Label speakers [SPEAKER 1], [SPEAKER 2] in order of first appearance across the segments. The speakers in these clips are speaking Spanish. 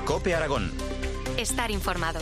[SPEAKER 1] COPE Aragón.
[SPEAKER 2] Estar informado.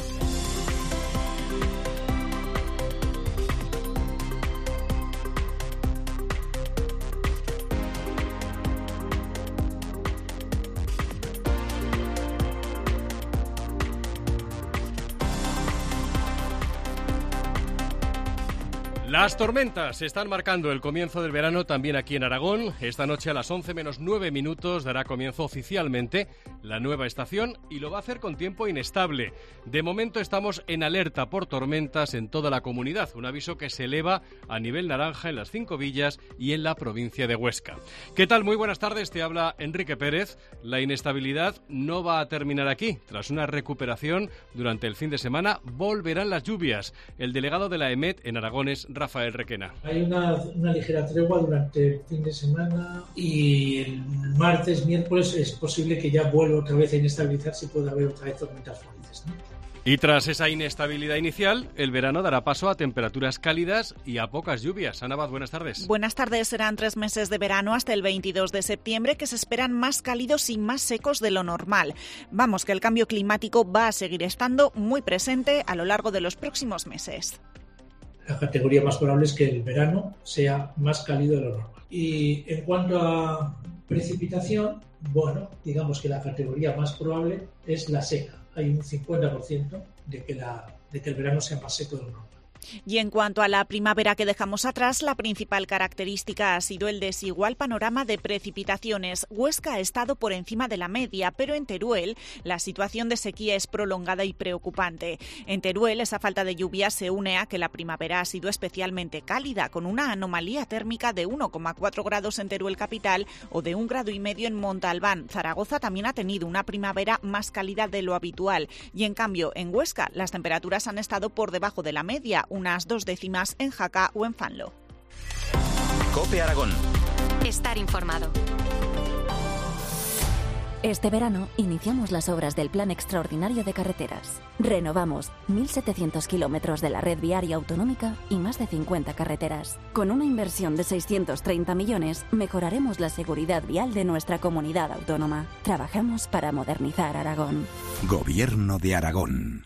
[SPEAKER 3] Las tormentas están marcando el comienzo del verano también aquí en Aragón. Esta noche a las 11 menos 9 minutos dará comienzo oficialmente la nueva estación y lo va a hacer con tiempo inestable. De momento estamos en alerta por tormentas en toda la comunidad, un aviso que se eleva a nivel naranja en las 5 villas y en la provincia de Huesca. ¿Qué tal? Muy buenas tardes, te habla Enrique Pérez. La inestabilidad no va a terminar aquí. Tras una recuperación durante el fin de semana, volverán las lluvias. El delegado de la EMET en Aragón es Rafael Requena.
[SPEAKER 4] Hay una ligera tregua durante el fin de semana y el martes, miércoles es posible que ya vuelva otra vez a inestabilizarse y pueda haber otra vez tormentas fuertes, ¿no?
[SPEAKER 3] Y tras esa inestabilidad inicial, el verano dará paso a temperaturas cálidas y a pocas lluvias. Ana Abad, buenas tardes.
[SPEAKER 5] Buenas tardes. Serán 3 meses de verano hasta el 22 de septiembre que se esperan más cálidos y más secos de lo normal. Vamos, que el cambio climático va a seguir estando muy presente a lo largo de los próximos meses.
[SPEAKER 4] La categoría más probable es que el verano sea más cálido de lo normal. Y en cuanto a precipitación, bueno, digamos que la categoría más probable es la seca. Hay un 50% de que el verano sea más seco de lo normal.
[SPEAKER 5] Y en cuanto a la primavera que dejamos atrás, la principal característica ha sido el desigual panorama de precipitaciones. Huesca ha estado por encima de la media, pero en Teruel la situación de sequía es prolongada y preocupante. En Teruel esa falta de lluvia se une a que la primavera ha sido especialmente cálida, con una anomalía térmica de 1,4 grados en Teruel capital o de 1,5 grados en Montalbán. Zaragoza también ha tenido una primavera más cálida de lo habitual. Y en cambio, en Huesca las temperaturas han estado por debajo de la media, unas 2 décimas en Jaca o en Fanlo.
[SPEAKER 1] COPE Aragón.
[SPEAKER 2] Estar informado.
[SPEAKER 6] Este verano iniciamos las obras del Plan Extraordinario de Carreteras. Renovamos 1.700 kilómetros de la red viaria autonómica y más de 50 carreteras. Con una inversión de 630 millones, mejoraremos la seguridad vial de nuestra comunidad autónoma. Trabajamos para modernizar Aragón.
[SPEAKER 7] Gobierno de Aragón.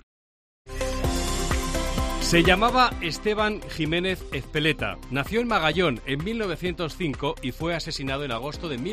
[SPEAKER 3] Se llamaba Esteban Jiménez Ezpeleta. Nació en Magallón en 1905 y fue asesinado en agosto de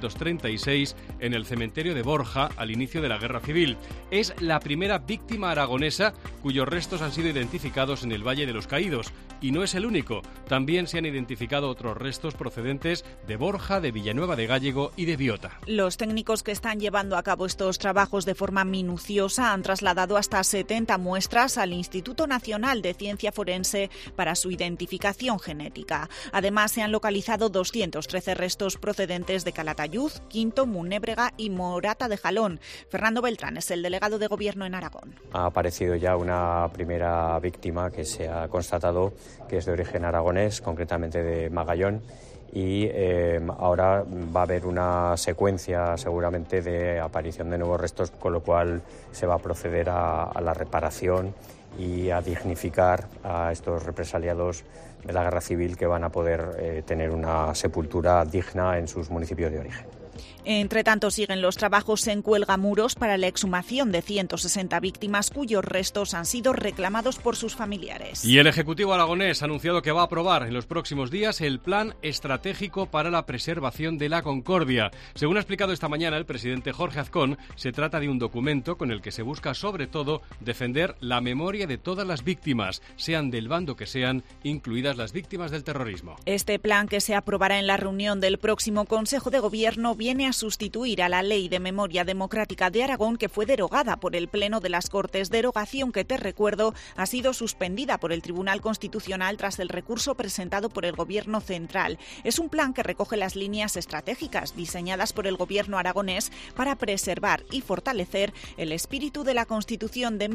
[SPEAKER 3] 1936 en el cementerio de Borja al inicio de la Guerra Civil. Es la primera víctima aragonesa cuyos restos han sido identificados en el Valle de los Caídos. Y no es el único. También se han identificado otros restos procedentes de Borja, de Villanueva de Gállego y de Biota.
[SPEAKER 5] Los técnicos que están llevando a cabo estos trabajos de forma minuciosa han trasladado hasta 70 muestras al Instituto Nacional de Ciencia Forense para su identificación genética. Además, se han localizado 213 restos procedentes de Calatayud, Quinto, Munébrega y Morata de Jalón. Fernando Beltrán es el delegado de Gobierno en Aragón.
[SPEAKER 8] Ha aparecido ya una primera víctima que se ha constatado que es de origen aragonés, concretamente de Magallón, y ahora va a haber una secuencia seguramente de aparición de nuevos restos, con lo cual se va a proceder a la reparación y a dignificar a estos represaliados de la Guerra Civil que van a poder tener una sepultura digna en sus municipios de origen.
[SPEAKER 5] Entre tanto, siguen los trabajos en Cuelgamuros para la exhumación de 160 víctimas cuyos restos han sido reclamados por sus familiares.
[SPEAKER 3] Y el Ejecutivo aragonés ha anunciado que va a aprobar en los próximos días el Plan Estratégico para la Preservación de la Concordia. Según ha explicado esta mañana el presidente Jorge Azcón, se trata de un documento con el que se busca sobre todo defender la memoria de todas las víctimas, sean del bando que sean, incluidas las víctimas del terrorismo.
[SPEAKER 5] Este plan, que se aprobará en la reunión del próximo Consejo de Gobierno, viene a sustituir a la Ley de Memoria Democrática de Aragón, que fue derogada por el Pleno de las Cortes, derogación que, te recuerdo, ha sido suspendida por el Tribunal Constitucional tras el recurso presentado por el Gobierno central. Es un plan que recoge las líneas estratégicas diseñadas por el Gobierno aragonés para preservar y fortalecer el espíritu de la Constitución de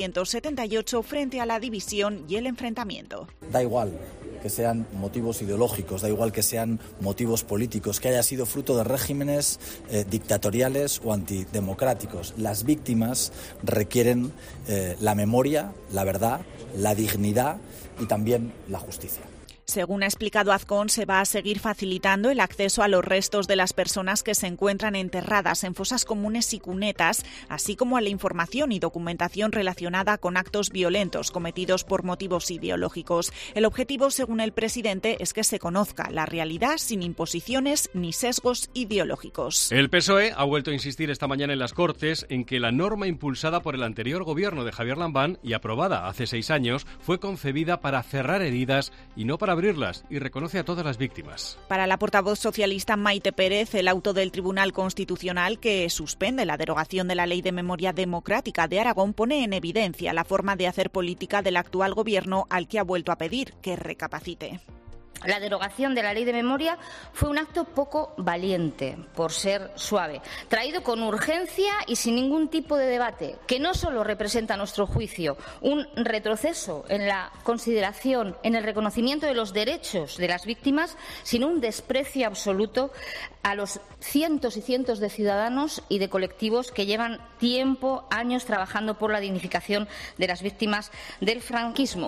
[SPEAKER 5] 1978 frente a la división y el enfrentamiento.
[SPEAKER 9] Da igual que sean motivos ideológicos, da igual que sean motivos políticos, que haya sido fruto de regímenes dictatoriales o antidemocráticos. Las víctimas requieren la memoria, la verdad, la dignidad y también la justicia.
[SPEAKER 5] Según ha explicado Azcón, se va a seguir facilitando el acceso a los restos de las personas que se encuentran enterradas en fosas comunes y cunetas, así como a la información y documentación relacionada con actos violentos cometidos por motivos ideológicos. El objetivo, según el presidente, es que se conozca la realidad sin imposiciones ni sesgos ideológicos.
[SPEAKER 3] El PSOE ha vuelto a insistir esta mañana en las Cortes en que la norma impulsada por el anterior gobierno de Javier Lambán y aprobada hace 6 años fue concebida para cerrar heridas y no para abrirlas, y reconoce a todas las víctimas.
[SPEAKER 5] Para la portavoz socialista Maite Pérez, el auto del Tribunal Constitucional que suspende la derogación de la Ley de Memoria Democrática de Aragón pone en evidencia la forma de hacer política del actual gobierno, al que ha vuelto a pedir que recapacite.
[SPEAKER 10] La derogación de la Ley de Memoria fue un acto poco valiente, por ser suave, traído con urgencia y sin ningún tipo de debate, que no solo representa a nuestro juicio un retroceso en la consideración, en el reconocimiento de los derechos de las víctimas, sino un desprecio absoluto a los cientos y cientos de ciudadanos y de colectivos que llevan tiempo, años, trabajando por la dignificación de las víctimas del franquismo.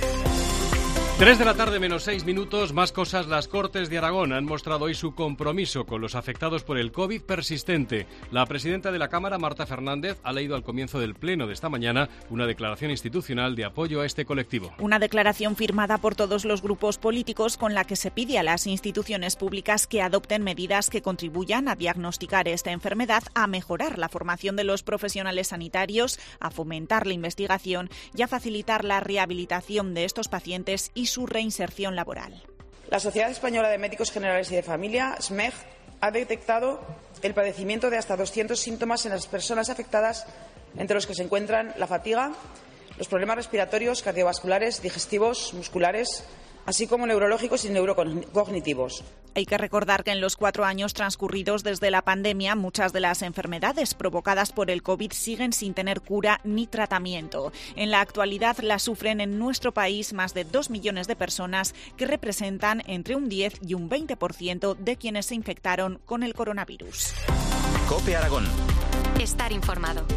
[SPEAKER 3] 3 de la tarde menos 6 minutos, más cosas. Las Cortes de Aragón han mostrado hoy su compromiso con los afectados por el COVID persistente. La presidenta de la Cámara, Marta Fernández, ha leído al comienzo del pleno de esta mañana una declaración institucional de apoyo a este colectivo.
[SPEAKER 5] Una declaración firmada por todos los grupos políticos con la que se pide a las instituciones públicas que adopten medidas que contribuyan a diagnosticar esta enfermedad, a mejorar la formación de los profesionales sanitarios, a fomentar la investigación y a facilitar la rehabilitación de estos pacientes y su reinserción laboral.
[SPEAKER 11] La Sociedad Española de Médicos Generales y de Familia, SMEG, ha detectado el padecimiento de hasta 200 síntomas en las personas afectadas, entre los que se encuentran la fatiga, los problemas respiratorios, cardiovasculares, digestivos, musculares, así como neurológicos y neurocognitivos.
[SPEAKER 5] Hay que recordar que en los 4 años transcurridos desde la pandemia, muchas de las enfermedades provocadas por el COVID siguen sin tener cura ni tratamiento. En la actualidad las sufren en nuestro país más de 2 millones de personas, que representan entre un 10 y un 20% de quienes se infectaron con el coronavirus.
[SPEAKER 1] COPE Aragón.
[SPEAKER 2] Estar informado.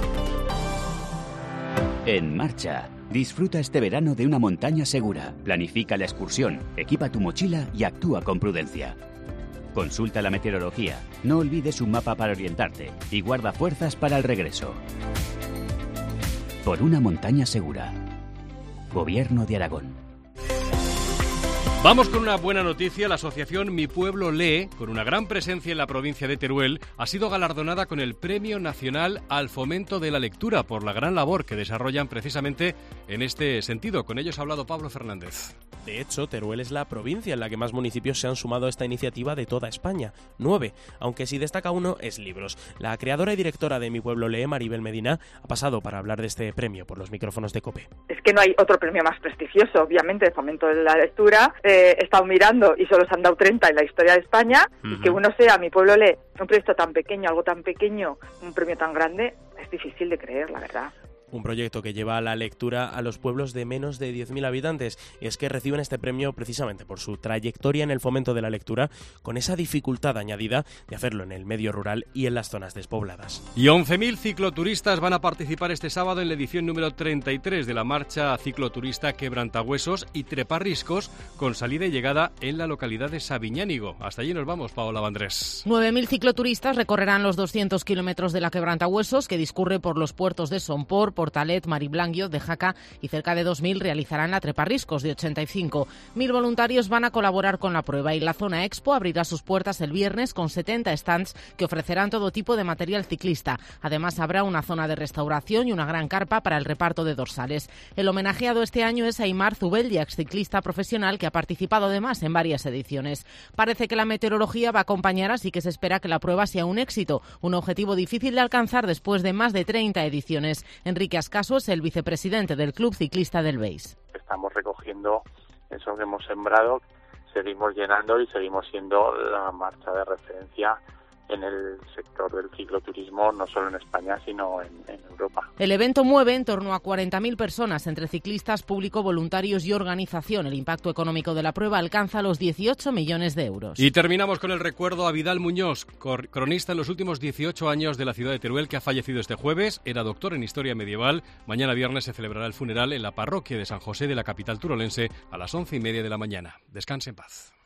[SPEAKER 12] En marcha. Disfruta este verano de una montaña segura. Planifica la excursión, equipa tu mochila y actúa con prudencia. Consulta la meteorología, no olvides un mapa para orientarte y guarda fuerzas para el regreso. Por una montaña segura. Gobierno de Aragón.
[SPEAKER 3] Vamos con una buena noticia. La asociación Mi Pueblo Lee, con una gran presencia en la provincia de Teruel, ha sido galardonada con el Premio Nacional al Fomento de la Lectura por la gran labor que desarrollan precisamente en este sentido. Con ellos ha hablado Pablo Fernández.
[SPEAKER 13] De hecho, Teruel es la provincia en la que más municipios se han sumado a esta iniciativa de toda España, 9, aunque si destaca uno es libros. La creadora y directora de Mi Pueblo Lee, Maribel Medina, ha pasado para hablar de este premio por los micrófonos de COPE.
[SPEAKER 14] Es que no hay otro premio más prestigioso, obviamente, de fomento de la lectura. He estado mirando y solo se han dado 30 en la historia de España, y que uno sea Mi Pueblo Lee, un proyecto tan pequeño, algo tan pequeño, un premio tan grande, es difícil de creer, la verdad.
[SPEAKER 13] Un proyecto que lleva la lectura a los pueblos de menos de 10.000 habitantes, y es que reciben este premio precisamente por su trayectoria en el fomento de la lectura, con esa dificultad añadida de hacerlo en el medio rural y en las zonas despobladas.
[SPEAKER 3] Y 11.000 cicloturistas van a participar este sábado en la edición número 33 de la marcha cicloturista Quebrantahuesos y Treparriscos, con salida y llegada en la localidad de Sabiñánigo. Hasta allí nos vamos, Paola Vandrés.
[SPEAKER 15] 9.000 cicloturistas recorrerán los 200 kilómetros de la Quebrantahuesos, que discurre por los puertos de Sompor, Portalet, Mariblanguio, de Jaca, y cerca de 2.000 realizarán la Treparriscos de 85. 1.000 voluntarios van a colaborar con la prueba, y la zona Expo abrirá sus puertas el viernes con 70 stands que ofrecerán todo tipo de material ciclista. Además, habrá una zona de restauración y una gran carpa para el reparto de dorsales. El homenajeado este año es Aimar Zubeldia, ciclista profesional que ha participado además en varias ediciones. Parece que la meteorología va a acompañar, así que se espera que la prueba sea un éxito, un objetivo difícil de alcanzar después de más de 30 ediciones. Enrique Ascaso es el vicepresidente del Club Ciclista del Beis.
[SPEAKER 16] Estamos recogiendo eso que hemos sembrado, seguimos llenando y seguimos siendo la marcha de referencia en el sector del cicloturismo, no solo en España, sino en Europa.
[SPEAKER 15] El evento mueve en torno a 40.000 personas, entre ciclistas, público, voluntarios y organización. El impacto económico de la prueba alcanza los 18 millones de euros.
[SPEAKER 3] Y terminamos con el recuerdo a Vidal Muñoz, cronista en los últimos 18 años de la ciudad de Teruel, que ha fallecido este jueves. Era doctor en Historia Medieval. Mañana viernes se celebrará el funeral en la parroquia de San José de la capital turolense a las 11:30 de la mañana. Descanse en paz.